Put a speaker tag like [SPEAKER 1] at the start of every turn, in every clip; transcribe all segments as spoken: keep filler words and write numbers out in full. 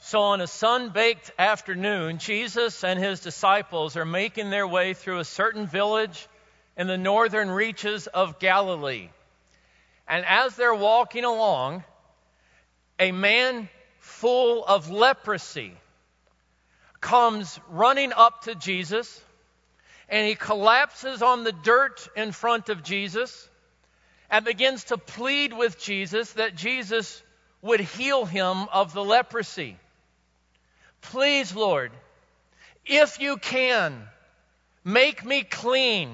[SPEAKER 1] So on a sun-baked afternoon, Jesus and his disciples are making their way through a certain village in the northern reaches of Galilee. And as they're walking along, a man full of leprosy comes running up to Jesus, and he collapses on the dirt in front of Jesus and begins to plead with Jesus that Jesus would heal him of the leprosy. Please, Lord, if you can, make me clean.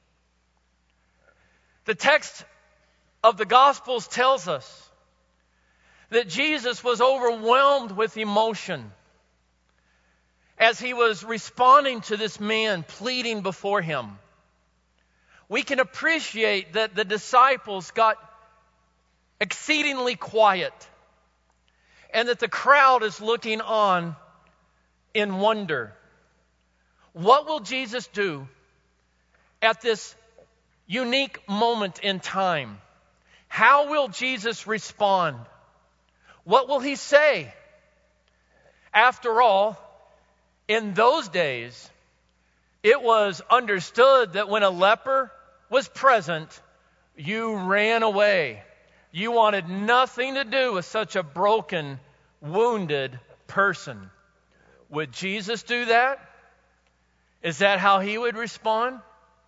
[SPEAKER 1] The text of the Gospels tells us that Jesus was overwhelmed with emotion as he was responding to this man pleading before him. We can appreciate that the disciples got exceedingly quiet and that the crowd is looking on in wonder. What will Jesus do at this unique moment in time? How will Jesus respond? What will he say? After all, in those days, it was understood that when a leper was present, you ran away. You wanted nothing to do with such a broken, wounded person. Would Jesus do that? Is that how he would respond?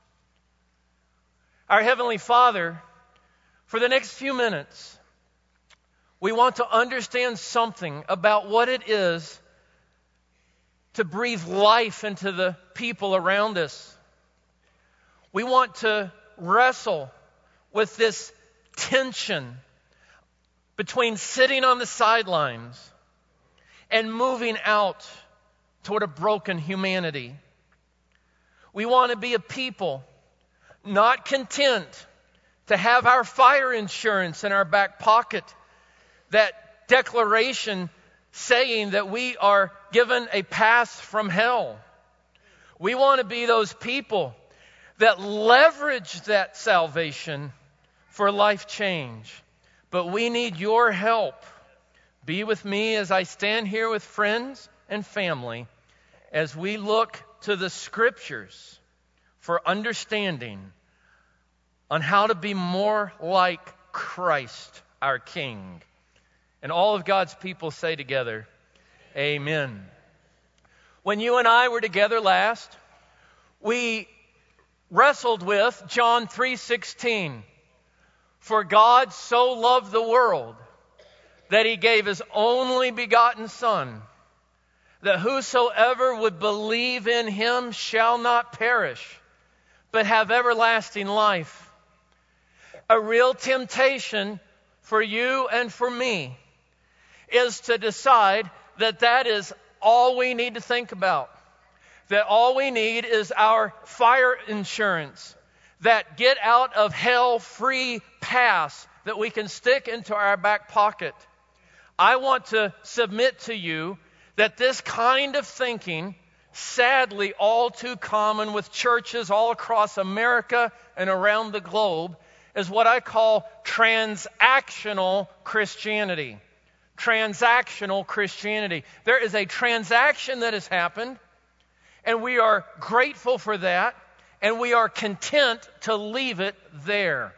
[SPEAKER 1] Our Heavenly Father, for the next few minutes, we want to understand something about what it is to breathe life into the people around us. We want to wrestle with this tension between sitting on the sidelines and moving out toward a broken humanity. We want to be a people not content to have our fire insurance in our back pocket, that declaration saying that we are given a pass from hell. We want to be those people that leverage that salvation for life change. But we need your help. Be with me as I stand here with friends and family as we look to the Scriptures for understanding on how to be more like Christ, our King. And all of God's people say together, amen. When you and I were together last, we wrestled with John three sixteen. For God so loved the world that he gave his only begotten Son, that whosoever would believe in him shall not perish, but have everlasting life. A real temptation for you and for me is to decide that that is all we need to think about. That all we need is our fire insurance, that get out of hell free pass that we can stick into our back pocket. I want to submit to you that this kind of thinking, sadly all too common with churches all across America and around the globe, is what I call transactional Christianity. Transactional Christianity. There is a transaction that has happened, and we are grateful for that, and we are content to leave it there.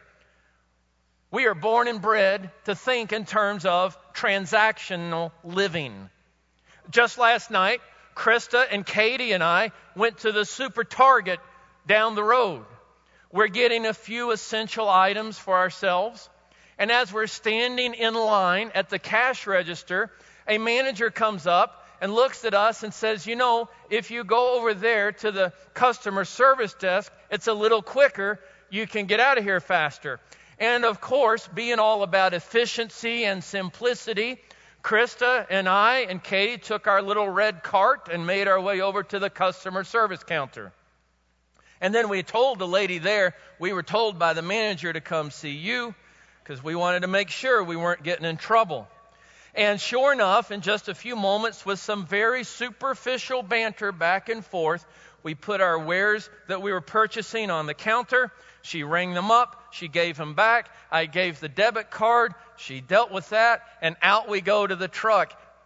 [SPEAKER 1] We are born and bred to think in terms of transactional living. Just last night, Krista and Katie and I went to the Super Target down the road. We're getting a few essential items for ourselves. And as we're standing in line at the cash register, a manager comes up and looks at us and says, you know, if you go over there to the customer service desk, it's a little quicker. You can get out of here faster. And of course, being all about efficiency and simplicity, Krista and I and Katie took our little red cart and made our way over to the customer service counter. And then we told the lady there, we were told by the manager to come see you because we wanted to make sure we weren't getting in trouble. And sure enough, in just a few moments, with some very superficial banter back and forth, we put our wares that we were purchasing on the counter. She rang them up. She gave them back. I gave the debit card. She dealt with that. And out we go to the truck.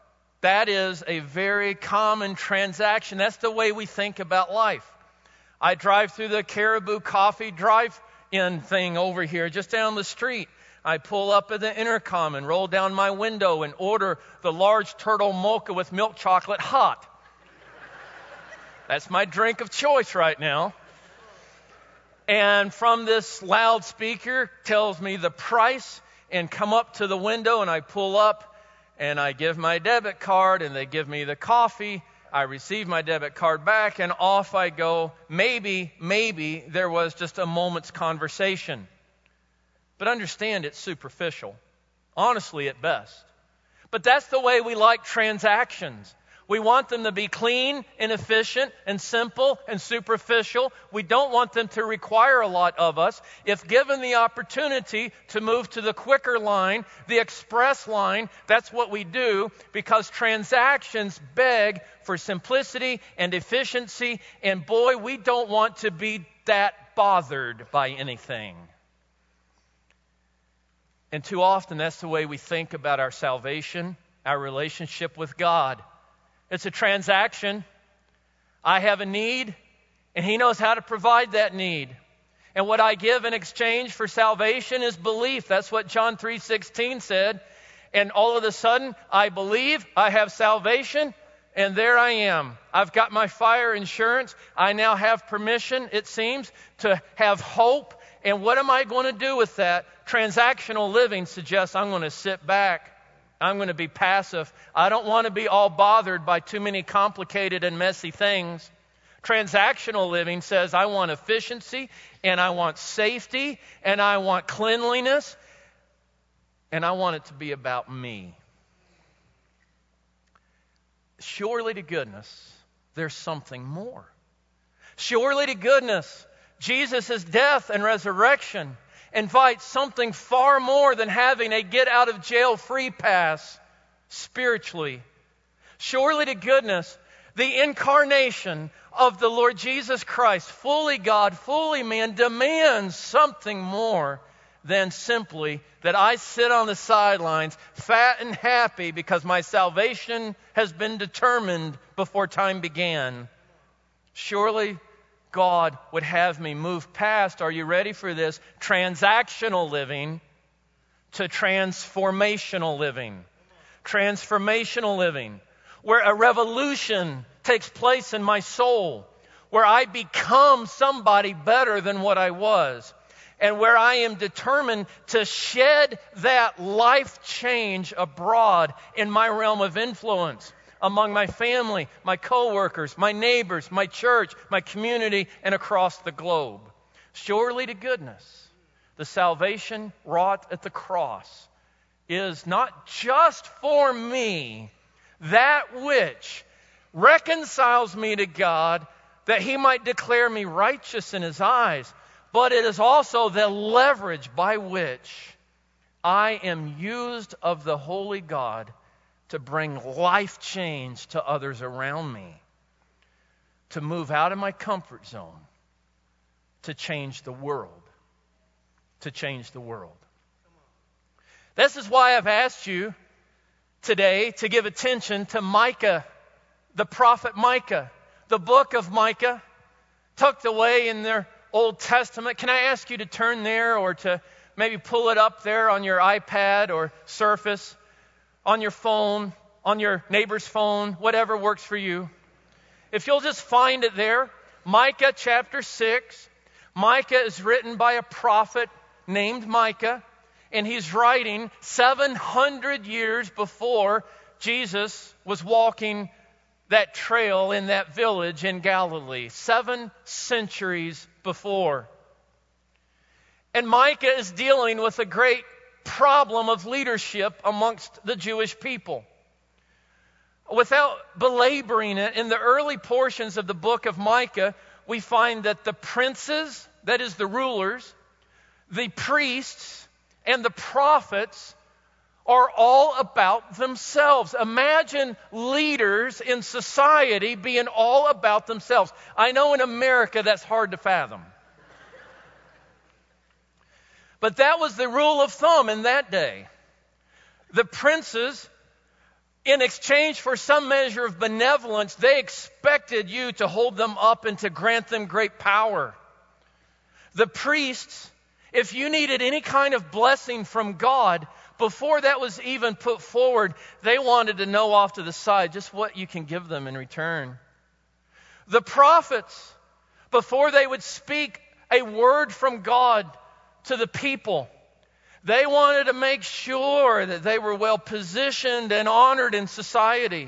[SPEAKER 1] That is a very common transaction. That's the way we think about life. I drive through the Caribou Coffee drive-in thing over here just down the street. I pull up at the intercom and roll down my window and order the large turtle mocha with milk chocolate hot. That's my drink of choice right now. And from this loudspeaker tells me the price, and come up to the window, and I pull up and I give my debit card and they give me the coffee. I receive my debit card back and off I go. Maybe, maybe there was just a moment's conversation. But understand, it's superficial. Honestly, at best. But that's the way we like transactions. We want them to be clean and efficient and simple and superficial. We don't want them to require a lot of us. If given the opportunity to move to the quicker line, the express line, that's what we do, because transactions beg for simplicity and efficiency. And boy, we don't want to be that bothered by anything. And too often, that's the way we think about our salvation, our relationship with God. It's a transaction. I have a need, and He knows how to provide that need. And what I give in exchange for salvation is belief. That's what John three sixteen said. And all of a sudden, I believe, I have salvation, and there I am. I've got my fire insurance. I now have permission, it seems, to have hope. And what am I going to do with that? Transactional living suggests I'm going to sit back. I'm going to be passive. I don't want to be all bothered by too many complicated and messy things. Transactional living says I want efficiency, and I want safety, and I want cleanliness, and I want it to be about me. Surely to goodness, there's something more. Surely to goodness, Jesus' death and resurrection invites something far more than having a get-out-of-jail-free pass spiritually. Surely to goodness, the incarnation of the Lord Jesus Christ, fully God, fully man, demands something more than simply that I sit on the sidelines, fat and happy because my salvation has been determined before time began. Surely God would have me move past, are you ready for this, transactional living to transformational living. Transformational living, where a revolution takes place in my soul, where I become somebody better than what I was, and where I am determined to shed that life change abroad in my realm of influence, among my family, my coworkers, my neighbors, my church, my community, and across the globe. Surely to goodness, the salvation wrought at the cross is not just for me, that which reconciles me to God, that He might declare me righteous in His eyes, but it is also the leverage by which I am used of the Holy God to bring life change to others around me, to move out of my comfort zone, to change the world, to change the world. This is why I've asked you today to give attention to Micah, the prophet Micah, the book of Micah, tucked away in their Old Testament. Can I ask you to turn there, or to maybe pull it up there on your iPad or Surface, on your phone, on your neighbor's phone, whatever works for you. If you'll just find it there, Micah chapter six. Micah is written by a prophet named Micah, and he's writing seven hundred years before Jesus was walking that trail in that village in Galilee. Seven centuries before. And Micah is dealing with a great problem of leadership amongst the Jewish people. Without belaboring it, in the early portions of the book of Micah, we find that the princes, that is the rulers, the priests, and the prophets are all about themselves. Imagine leaders in society being all about themselves. I know in America that's hard to fathom. But that was the rule of thumb in that day. The princes In exchange for some measure of benevolence, they expected you to hold them up and to grant them great power. The priests, if you needed any kind of blessing from God, before that was even put forward, they wanted to know off to the side just what you can give them in return. The prophets, before they would speak a word from God to the people, they wanted to make sure that they were well positioned and honored in society.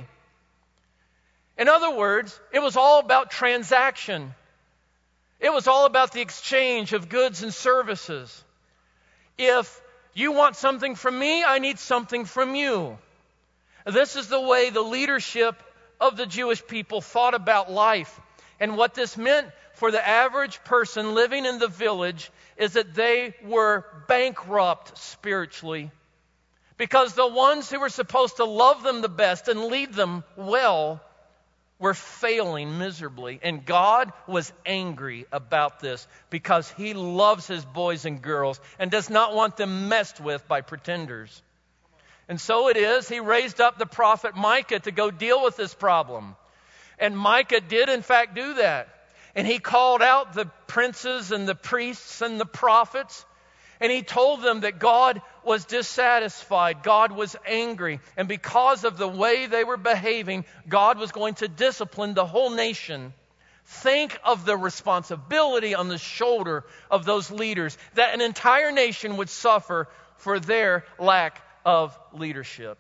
[SPEAKER 1] In other words, it was all about transaction. It was all about the exchange of goods and services. If you want something from me, I need something from you. This is the way the leadership of the Jewish people thought about life. And what this meant for the average person living in the village is that they were bankrupt spiritually, because the ones who were supposed to love them the best and lead them well were failing miserably. And God was angry about this because He loves His boys and girls and does not want them messed with by pretenders. And so it is, He raised up the prophet Micah to go deal with this problem. And Micah did in fact do that. And he called out the princes and the priests and the prophets. And he told them that God was dissatisfied. God was angry. And because of the way they were behaving, God was going to discipline the whole nation. Think of the responsibility on the shoulder of those leaders, that an entire nation would suffer for their lack of leadership.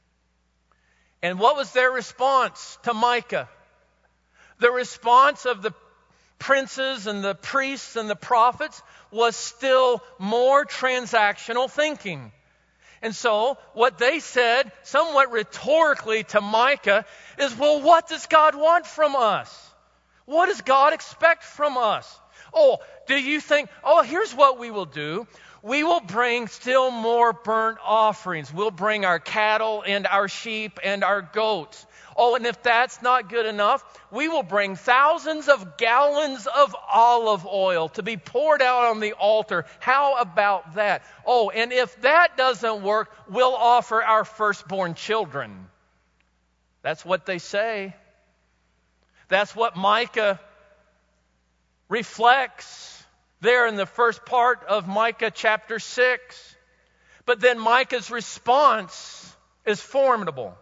[SPEAKER 1] And what was their response to Micah? The response of the princes and the priests and the prophets was still more transactional thinking. And so what they said, somewhat rhetorically to Micah, is, well, what does God want from us? What does God expect from us? Oh, do you think, oh, here's what we will do. We will bring still more burnt offerings. We'll bring our cattle and our sheep and our goats. Oh, and if that's not good enough, we will bring thousands of gallons of olive oil to be poured out on the altar. How about that? Oh, and if that doesn't work, we'll offer our firstborn children. That's what they say. That's what Micah reflects there in the first part of Micah chapter six. But then Micah's response is formidable.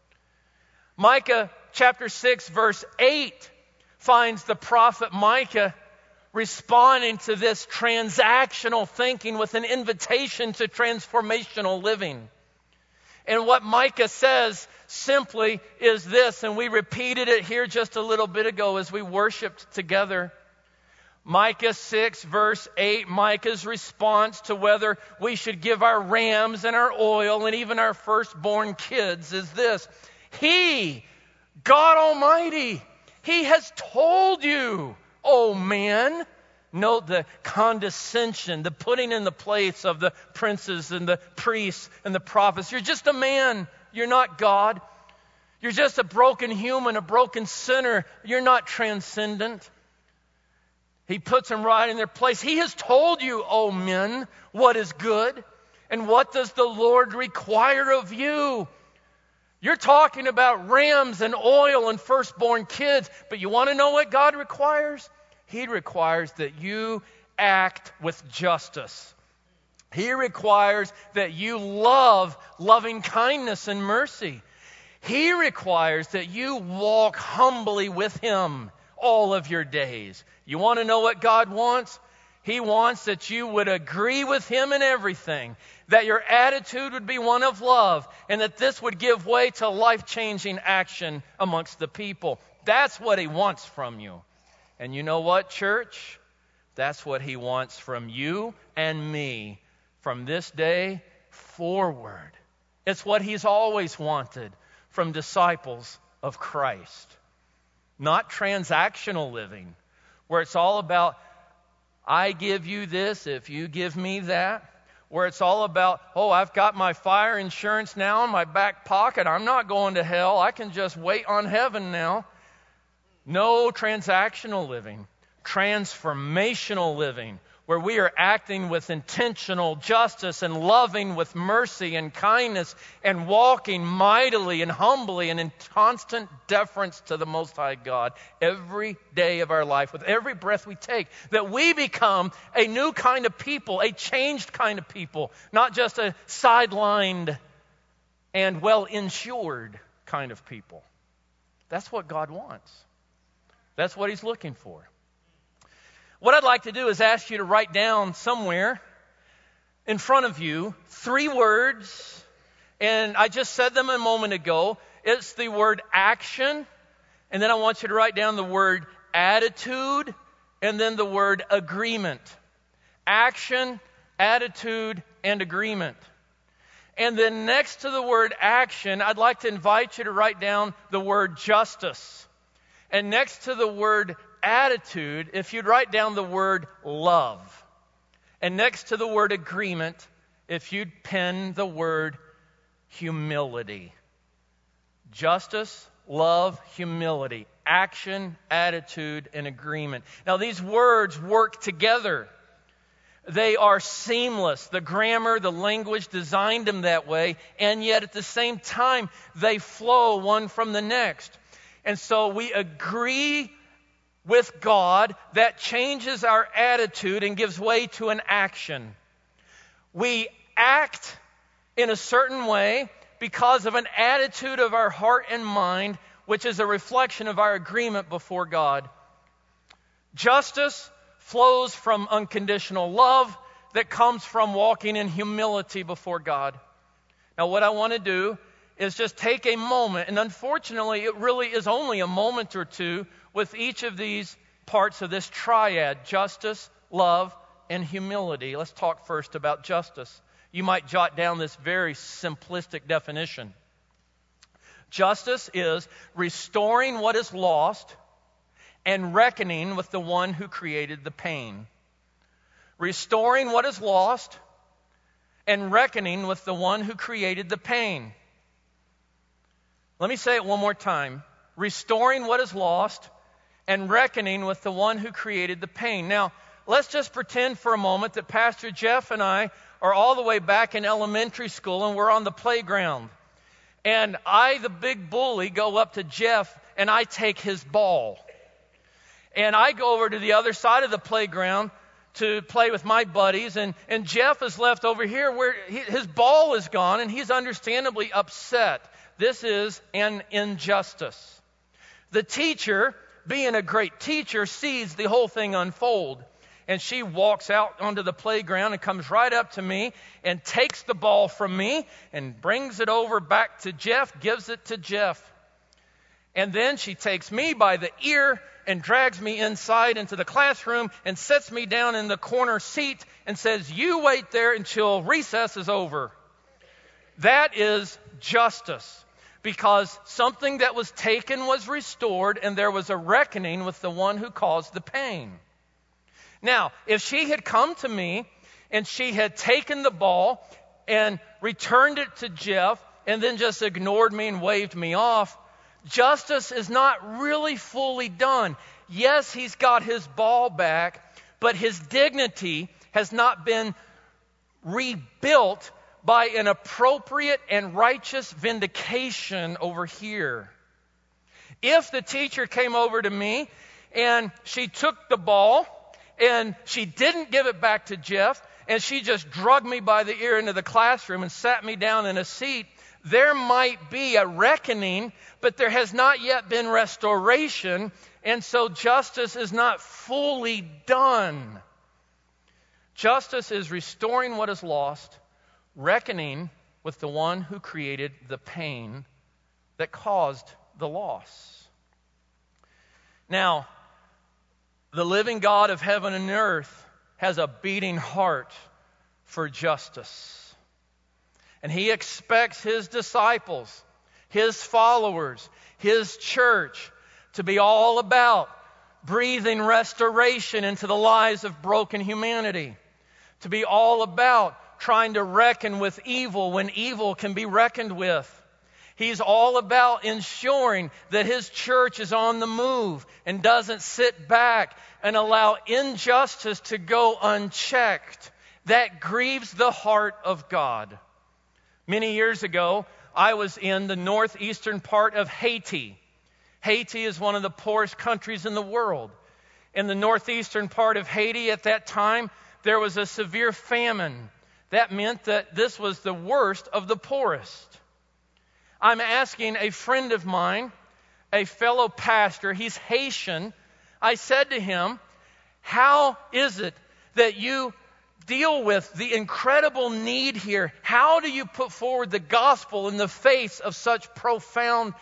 [SPEAKER 1] Micah chapter six verse eight finds the prophet Micah responding to this transactional thinking with an invitation to transformational living. And what Micah says simply is this, and we repeated it here just a little bit ago as we worshiped together. Micah six verse eight, Micah's response to whether we should give our rams and our oil and even our firstborn kids is this: He, God Almighty, He has told you, oh man. Note the condescension, the putting in the place of the princes and the priests and the prophets. You're just a man. You're not God. You're just a broken human, a broken sinner. You're not transcendent. He puts them right in their place. He has told you, oh men, what is good. And what does the Lord require of you? You're talking about rams and oil and firstborn kids, but you want to know what God requires? He requires that you act with justice. He requires that you love loving kindness and mercy. He requires that you walk humbly with Him all of your days. You want to know what God wants? He wants that you would agree with Him in everything, that your attitude would be one of love, and that this would give way to life-changing action amongst the people. That's what He wants from you. And you know what, church? That's what He wants from you and me from this day forward. It's what He's always wanted from disciples of Christ. Not transactional living, where it's all about, I give you this if you give me that. Where it's all about, oh, I've got my fire insurance now in my back pocket. I'm not going to hell. I can just wait on heaven now. No transactional living. Transformational living, where we are acting with intentional justice and loving with mercy and kindness and walking mightily and humbly and in constant deference to the Most High God every day of our life, with every breath we take, that we become a new kind of people, a changed kind of people, not just a sidelined and well-insured kind of people. That's what God wants. That's what He's looking for. What I'd like to do is ask you to write down somewhere in front of you three words, and I just said them a moment ago. It's the word action, and then I want you to write down the word attitude, and then the word agreement. Action, attitude, and agreement. And then next to the word action, I'd like to invite you to write down the word justice. And next to the word attitude, if you'd write down the word love. And next to the word agreement, if you'd pen the word humility. Justice, love, humility. Action, attitude, and agreement. Now these words work together. They are seamless. The grammar, the language designed them that way, and yet at the same time, they flow one from the next. And so we agree with God that changes our attitude and gives way to an action. We act in a certain way because of an attitude of our heart and mind, which is a reflection of our agreement before God. Justice flows from unconditional love that comes from walking in humility before God. Now, what I want to do is just take a moment, and unfortunately, it really is only a moment or two with each of these parts of this triad: justice, love, and humility. Let's talk first about justice. You might jot down this very simplistic definition. Justice is restoring what is lost and reckoning with the one who created the pain. Restoring what is lost and reckoning with the one who created the pain. Let me say it one more time. Restoring what is lost and reckoning with the one who created the pain. Now, let's just pretend for a moment that Pastor Jeff and I are all the way back in elementary school and we're on the playground. And I, the big bully, go up to Jeff and I take his ball. And I go over to the other side of the playground to play with my buddies. And, and Jeff is left over here where he, his ball is gone and he's understandably upset. This is an injustice. The teacher, being a great teacher, sees the whole thing unfold. And she walks out onto the playground and comes right up to me and takes the ball from me and brings it over back to Jeff, gives it to Jeff. And then she takes me by the ear and drags me inside into the classroom and sets me down in the corner seat and says, "You wait there until recess is over." That is justice. Because something that was taken was restored and there was a reckoning with the one who caused the pain. Now, if she had come to me and she had taken the ball and returned it to Jeff and then just ignored me and waved me off, justice is not really fully done. Yes, he's got his ball back, but his dignity has not been rebuilt by an appropriate and righteous vindication over here. If the teacher came over to me and she took the ball and she didn't give it back to Jeff and she just dragged me by the ear into the classroom and sat me down in a seat, there might be a reckoning, but there has not yet been restoration, and so justice is not fully done. Justice is restoring what is lost, reckoning with the one who created the pain that caused the loss. Now, the living God of heaven and earth has a beating heart for justice. And He expects His disciples, His followers, His church to be all about breathing restoration into the lives of broken humanity, to be all about trying to reckon with evil when evil can be reckoned with. He's all about ensuring that his church is on the move and doesn't sit back and allow injustice to go unchecked. That grieves the heart of God. Many years ago, I was in the northeastern part of Haiti. Haiti is one of the poorest countries in the world. In the northeastern part of Haiti at that time, there was a severe famine. That meant that this was the worst of the poorest. I'm asking a friend of mine, a fellow pastor, he's Haitian. I said to him, how is it that you deal with the incredible need here? How do you put forward the gospel in the face of such profound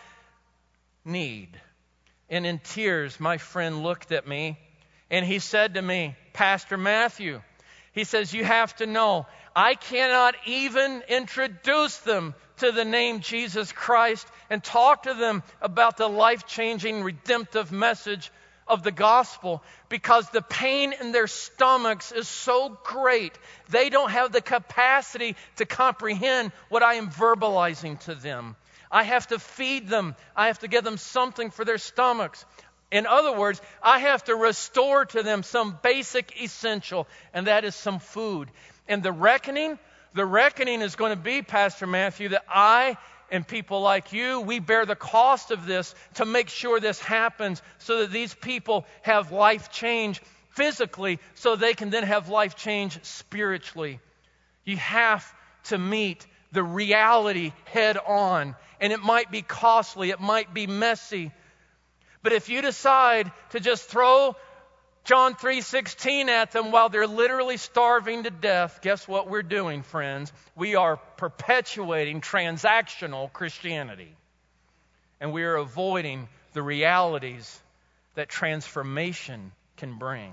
[SPEAKER 1] need? And in tears, my friend looked at me and he said to me, Pastor Matthew, he says, you have to know, I cannot even introduce them to the name Jesus Christ and talk to them about the life-changing, redemptive message of the gospel because the pain in their stomachs is so great. They don't have the capacity to comprehend what I am verbalizing to them. I have to feed them. I have to give them something for their stomachs. In other words, I have to restore to them some basic essential, and that is some food. And the reckoning, the reckoning is going to be, Pastor Matthew, that I and people like you, we bear the cost of this to make sure this happens so that these people have life change physically so they can then have life change spiritually. You have to meet the reality head on. And it might be costly, it might be messy. But if you decide to just throw John three sixteen at them while they're literally starving to death, guess what we're doing, friends? We are perpetuating transactional Christianity. And we are avoiding the realities that transformation can bring.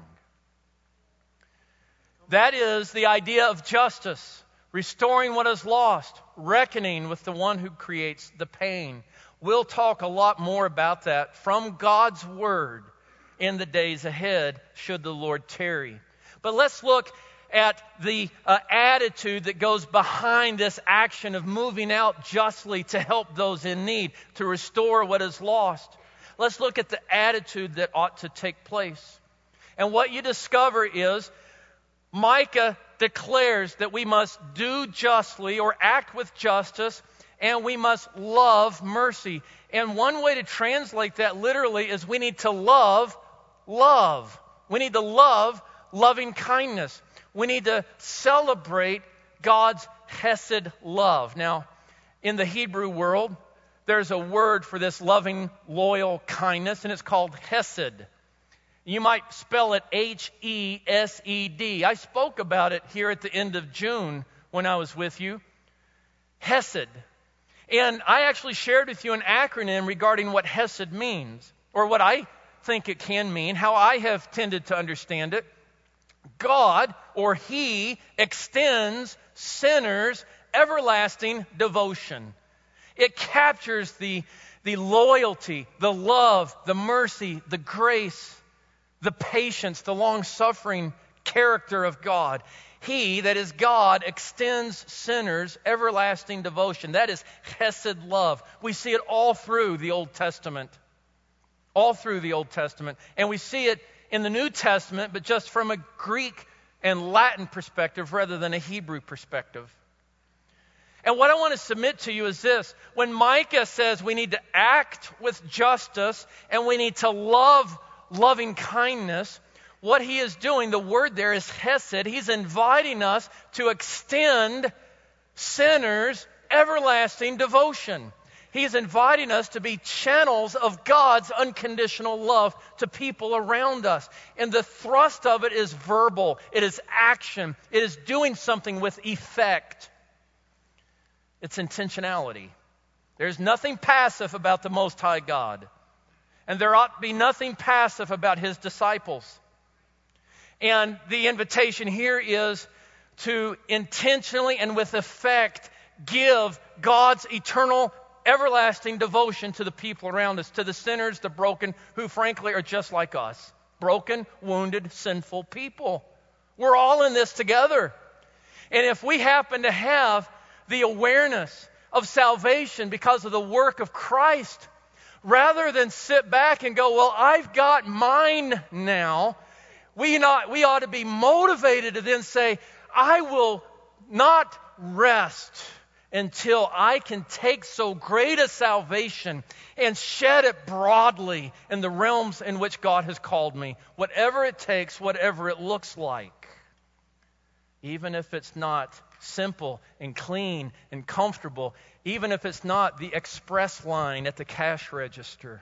[SPEAKER 1] That is the idea of justice, restoring what is lost, reckoning with the one who creates the pain. We'll talk a lot more about that from God's Word in the days ahead, should the Lord tarry. But let's look at the uh, attitude that goes behind this action of moving out justly to help those in need, to restore what is lost. Let's look at the attitude that ought to take place. And what you discover is Micah declares that we must do justly or act with justice, and we must love mercy. And one way to translate that literally is we need to love love. We need to love loving kindness. We need to celebrate God's hesed love. Now, in the Hebrew world, there's a word for this loving, loyal kindness, and it's called hesed. You might spell it H E S E D. I spoke about it here at the end of June when I was with you. Hesed. And I actually shared with you an acronym regarding what hesed means, or what I think it can mean, how I have tended to understand it. God, or He, extends sinners everlasting devotion. It captures the, the loyalty, the love, the mercy, the grace, the patience, the long-suffering character of God. He, that is God, extends sinners everlasting devotion. That is hesed love. We see it all through the Old Testament. All through the Old Testament. And we see it in the New Testament, but just from a Greek and Latin perspective rather than a Hebrew perspective. And what I want to submit to you is this. When Micah says we need to act with justice and we need to love loving kindness, what he is doing, the word there is hesed. He's inviting us to extend sinners everlasting devotion. He's inviting us to be channels of God's unconditional love to people around us. And the thrust of it is verbal. It is action. It is doing something with effect. It's intentionality. There's nothing passive about the Most High God. And there ought to be nothing passive about His disciples. And the invitation here is to intentionally and with effect give God's eternal, everlasting devotion to the people around us, to the sinners, the broken, who frankly are just like us. Broken, wounded, sinful people. We're all in this together. And if we happen to have the awareness of salvation because of the work of Christ. Rather than sit back and go, well, I've got mine now, we, not, we ought to be motivated to then say, I will not rest until I can take so great a salvation and shed it broadly in the realms in which God has called me, whatever it takes, whatever it looks like. Even if it's not simple and clean and comfortable, even if it's not the express line at the cash register.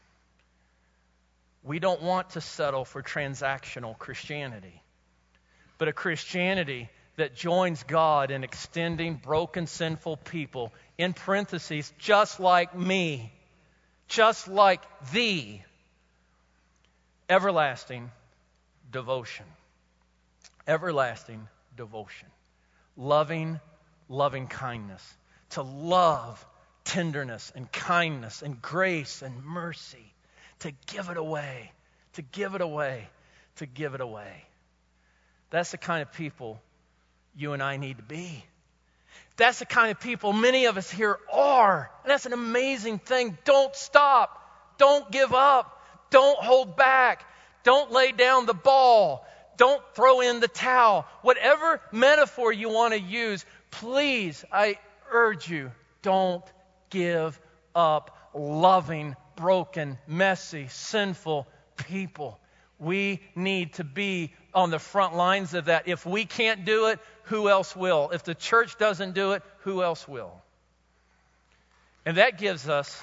[SPEAKER 1] We don't want to settle for transactional Christianity, but a Christianity that joins God in extending broken, sinful people, in parentheses, just like me, just like thee, everlasting devotion. Everlasting devotion. Loving, loving kindness. To love tenderness and kindness and grace and mercy. To give it away. To give it away. To give it away. That's the kind of people you and I need to be. That's the kind of people many of us here are. And that's an amazing thing. Don't stop. Don't give up. Don't hold back. Don't lay down the ball. Don't throw in the towel. Whatever metaphor you want to use, please, I urge you, don't give up loving, broken, messy, sinful people. We need to be on the front lines of that. If we can't do it, who else will? If the church doesn't do it, who else will? And that gives us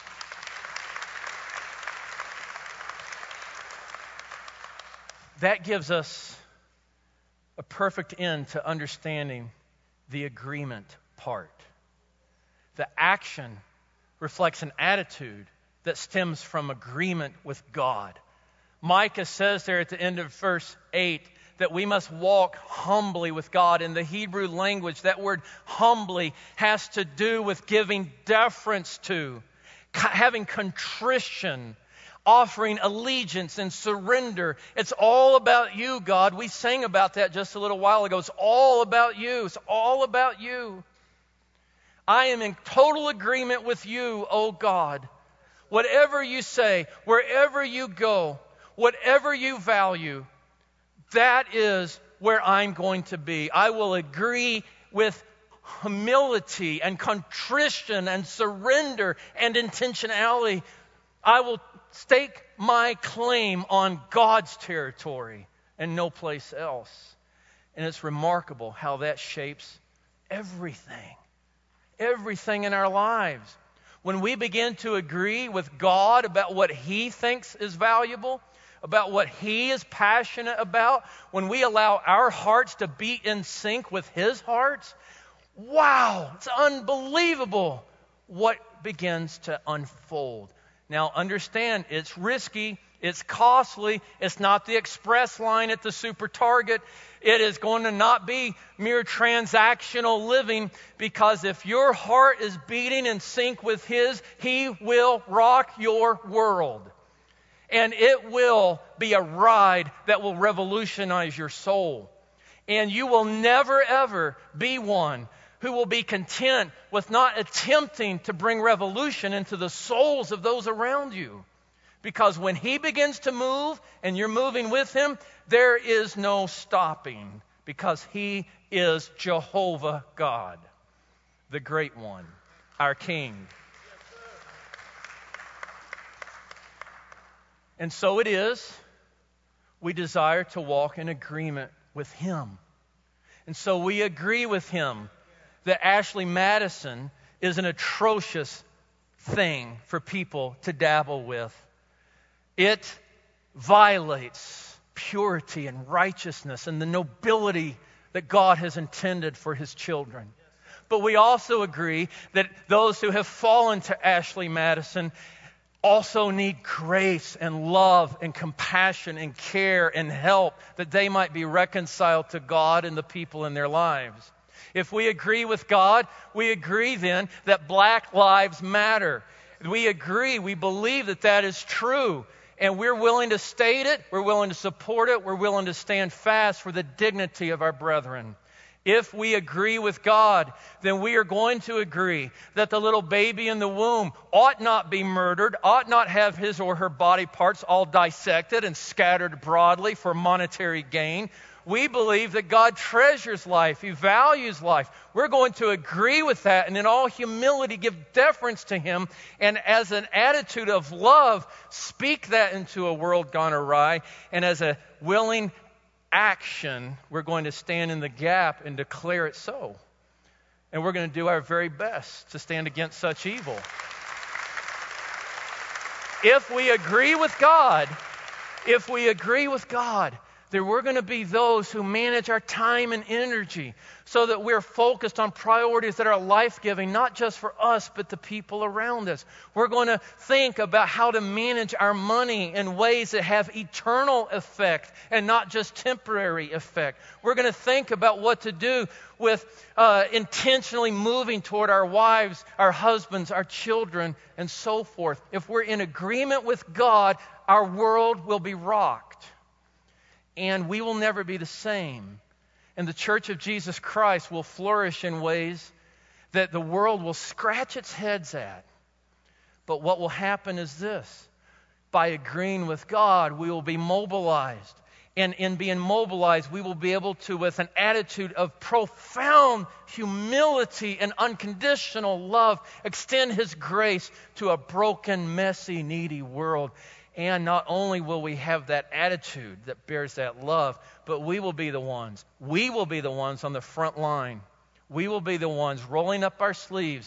[SPEAKER 1] that gives us a perfect end to understanding the agreement part. The action reflects an attitude that stems from agreement with God. Micah says there at the end of verse eight that we must walk humbly with God. In the Hebrew language, that word humbly has to do with giving deference to, having contrition, offering allegiance and surrender. It's all about you, God. We sang about that just a little while ago. It's all about you. It's all about you. I am in total agreement with you, oh God. Whatever you say, wherever you go, whatever you value, that is where I'm going to be. I will agree with humility and contrition and surrender and intentionality. I will stake my claim on God's territory and no place else. And it's remarkable how that shapes everything. Everything in our lives. When we begin to agree with God about what He thinks is valuable, about what He is passionate about, when we allow our hearts to beat in sync with His heart, wow, it's unbelievable what begins to unfold. Now understand, it's risky, it's costly, it's not the express line at the super target. It is going to not be mere transactional living, because if your heart is beating in sync with His, He will rock your world. And it will be a ride that will revolutionize your soul. And you will never, ever be one who will be content with not attempting to bring revolution into the souls of those around you. Because when He begins to move and you're moving with Him, there is no stopping. Because He is Jehovah God, the Great One, our King. And so it is, we desire to walk in agreement with Him. And so we agree with Him that Ashley Madison is an atrocious thing for people to dabble with. It violates purity and righteousness and the nobility that God has intended for His children. But we also agree that those who have fallen to Ashley Madison also need grace and love and compassion and care and help, that they might be reconciled to God and the people in their lives. If we agree with God, we agree then that black lives matter. We agree, we believe that that is true. And we're willing to state it, we're willing to support it, we're willing to stand fast for the dignity of our brethren. If we agree with God, then we are going to agree that the little baby in the womb ought not be murdered, ought not have his or her body parts all dissected and scattered broadly for monetary gain. We believe that God treasures life. He values life. We're going to agree with that and in all humility give deference to Him. And as an attitude of love, speak that into a world gone awry. And as a willing action, we're going to stand in the gap and declare it so. And we're going to do our very best to stand against such evil. If we agree with God, if we agree with God, then we're going to be those who manage our time and energy so that we're focused on priorities that are life-giving, not just for us, but the people around us. We're going to think about how to manage our money in ways that have eternal effect and not just temporary effect. We're going to think about what to do with uh, intentionally moving toward our wives, our husbands, our children, and so forth. If we're in agreement with God, our world will be rocked. And we will never be the same. And the Church of Jesus Christ will flourish in ways that the world will scratch its heads at. But what will happen is this. By agreeing with God, we will be mobilized. And in being mobilized, we will be able to, with an attitude of profound humility and unconditional love, extend His grace to a broken, messy, needy world. And not only will we have that attitude that bears that love, but we will be the ones. We will be the ones on the front line. We will be the ones rolling up our sleeves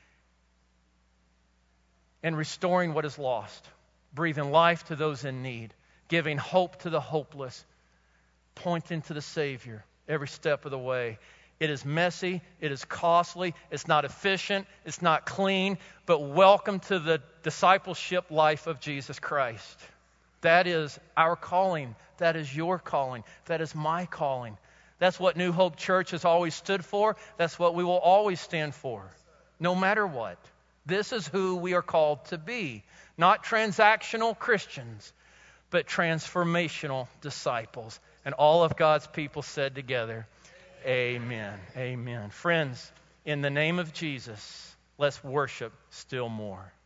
[SPEAKER 1] and restoring what is lost, breathing life to those in need, giving hope to the hopeless, pointing to the Savior every step of the way. It is messy, it is costly, it's not efficient, it's not clean, but welcome to the discipleship life of Jesus Christ. That is our calling. That is your calling. That is my calling. That's what New Hope Church has always stood for. That's what we will always stand for, no matter what. This is who we are called to be. Not transactional Christians, but transformational disciples. And all of God's people said together, amen. Amen. Friends, in the name of Jesus, let's worship still more.